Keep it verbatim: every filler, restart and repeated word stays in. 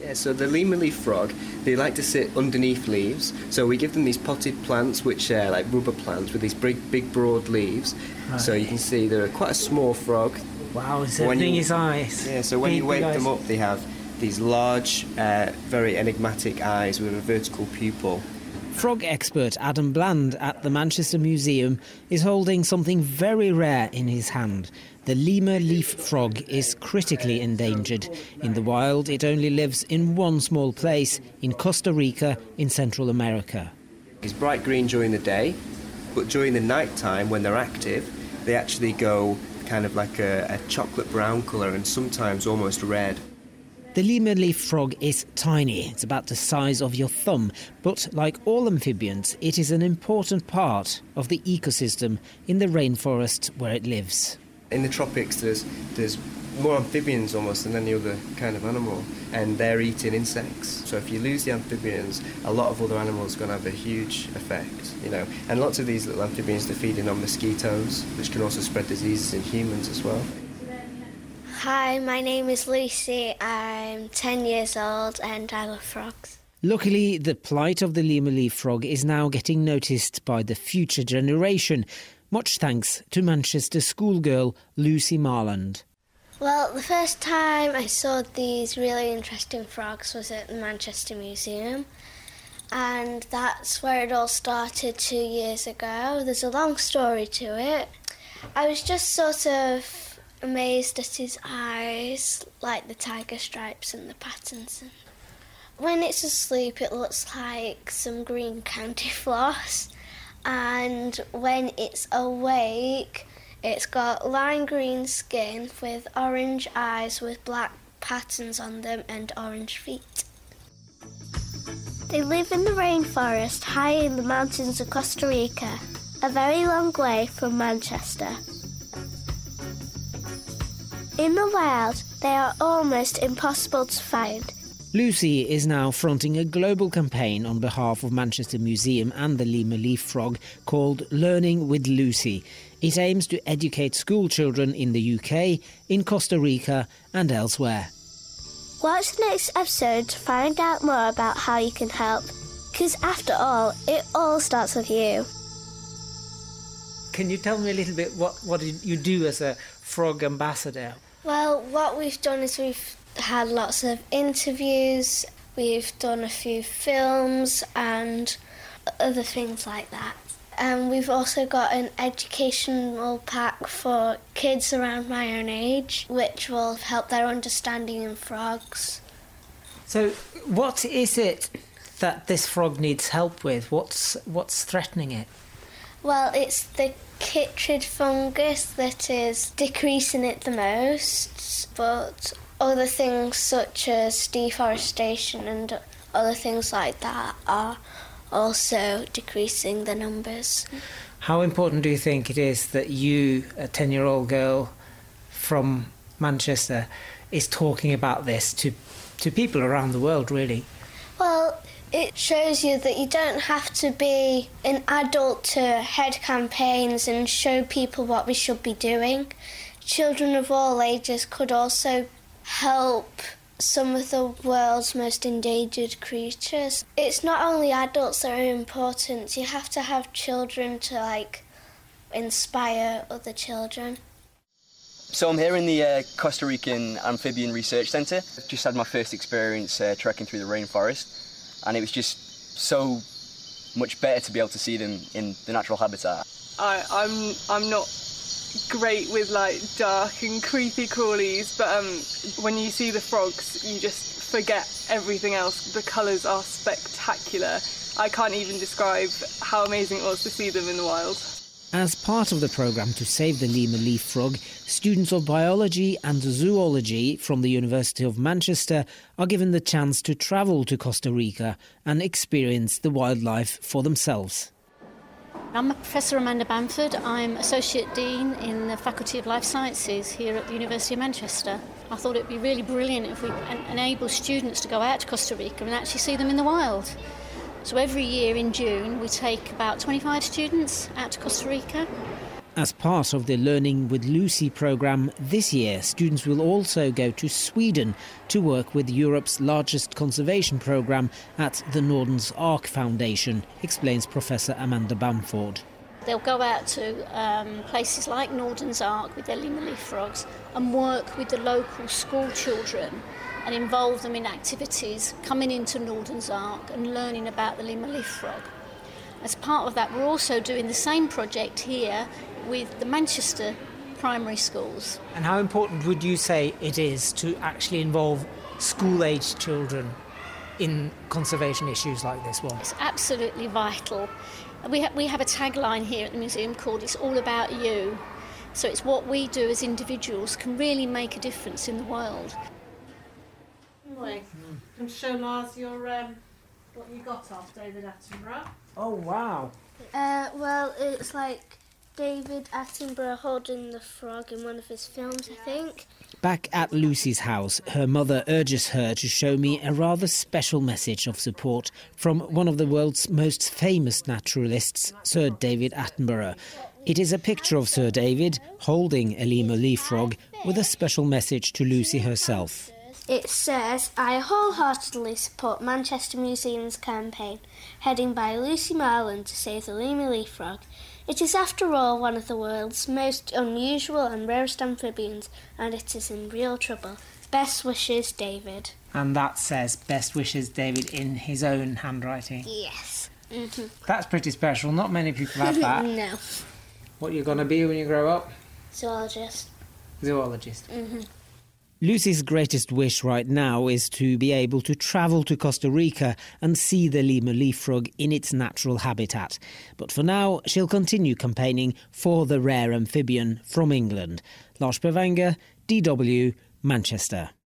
Yeah, so the Lima leaf frog, they like to sit underneath leaves. So we give them these potted plants, which are like rubber plants with these big, big broad leaves. Right. So you can see they're quite a small frog. Wow, it's opening his eyes. Yeah, so when big, you wake them up, they have these large, uh, very enigmatic eyes with a vertical pupil. Frog expert Adam Bland at the Manchester Museum is holding something very rare in his hand. The Lima leaf frog is critically endangered. In the wild, it only lives in one small place, in Costa Rica, in Central America. It's bright green during the day, but during the night time, when they're active, they actually go kind of like a, a chocolate brown colour and sometimes almost red. The Lima leaf frog is tiny. It's about the size of your thumb. But like all amphibians, it is an important part of the ecosystem in the rainforest where it lives. In the tropics, there's there's more amphibians almost than any other kind of animal, and they're eating insects. So if you lose the amphibians, a lot of other animals are going to have a huge effect, you know. And lots of these little amphibians, they're feeding on mosquitoes, which can also spread diseases in humans as well. Hi, my name is Lucy. I'm ten years old and I love frogs. Luckily, the plight of the Lima leaf frog is now getting noticed by the future generation, much thanks to Manchester schoolgirl Lucy Marland. Well, the first time I saw these really interesting frogs was at the Manchester Museum, and that's where it all started two years ago. There's a long story to it. I was just sort of amazed at his eyes, like the tiger stripes and the patterns. When it's asleep, it looks like some green candy floss, and when it's awake, it's got lime green skin with orange eyes with black patterns on them and orange feet. They live in the rainforest high in the mountains of Costa Rica, a very long way from Manchester. In the wild, they are almost impossible to find. Lucy is now fronting a global campaign on behalf of Manchester Museum and the Lima leaf frog called Learning with Lucy. It aims to educate school children in the U K, in Costa Rica and elsewhere. Watch the next episode to find out more about how you can help. Because after all, it all starts with you. Can you tell me a little bit what, what you do as a frog ambassador? Well, what we've done is we've had lots of interviews, we've done a few films and other things like that. And we've also got an educational pack for kids around my own age, which will help their understanding in frogs. So what is it that this frog needs help with? What's, what's threatening it? Well, it's the chytrid fungus that is decreasing it the most, but other things such as deforestation and other things like that are also decreasing the numbers. How important do you think it is that you, a ten-year-old girl from Manchester, is talking about this to, to people around the world, really? Well, it shows you that you don't have to be an adult to head campaigns and show people what we should be doing. Children of all ages could also help some of the world's most endangered creatures. It's not only adults that are important, you have to have children to, like, inspire other children. So I'm here in the uh, Costa Rican Amphibian Research Centre. I've just had my first experience uh, trekking through the rainforest, and it was just so much better to be able to see them in the natural habitat. I, I'm I'm not great with like dark and creepy crawlies, but um, when you see the frogs, you just forget everything else. The colours are spectacular. I can't even describe how amazing it was to see them in the wild. As part of the programme to save the Lima leaf frog, students of biology and zoology from the University of Manchester are given the chance to travel to Costa Rica and experience the wildlife for themselves. I'm Professor Amanda Bamford. I'm Associate Dean in the Faculty of Life Sciences here at the University of Manchester. I thought it would be really brilliant if we en- enable students to go out to Costa Rica and actually see them in the wild. So every year in June we take about twenty-five students out to Costa Rica. As part of the Learning with Lucy programme this year, students will also go to Sweden to work with Europe's largest conservation programme at the Nordens Ark Foundation, explains Professor Amanda Bamford. They'll go out to um, places like Nordens Ark with their lemur leaf frogs and work with the local school children and involve them in activities coming into Nordens Ark and learning about the lemur leaf frog. As part of that, we're also doing the same project here with the Manchester primary schools. And how important would you say it is to actually involve school-aged children in conservation issues like this one? It's absolutely vital. We, ha- we have a tagline here at the museum called "It's all about you." So it's what we do as individuals can really make a difference in the world. Anyway, can you show Lars your um, what you got off David Attenborough? Oh, wow. Uh, well, it's like David Attenborough holding the frog in one of his films, I think. Back at Lucy's house, her mother urges her to show me a rather special message of support from one of the world's most famous naturalists, Sir David Attenborough. It is a picture of Sir David holding a lemur leaf frog with a special message to Lucy herself. It says, "I wholeheartedly support Manchester Museum's campaign, heading by Lucy Marland to save the lemur leaf frog. It is, after all, one of the world's most unusual and rarest amphibians, and it is in real trouble. Best wishes, David." And that says "Best wishes, David" in his own handwriting. Yes. Mm-hmm. That's pretty special. Not many people have that. No. What are you going to be when you grow up? Zoologist. Zoologist. Mm-hmm. Lucy's greatest wish right now is to be able to travel to Costa Rica and see the lemur leaf frog in its natural habitat. But for now, she'll continue campaigning for the rare amphibian from England. Lars Bevanger, D W, Manchester.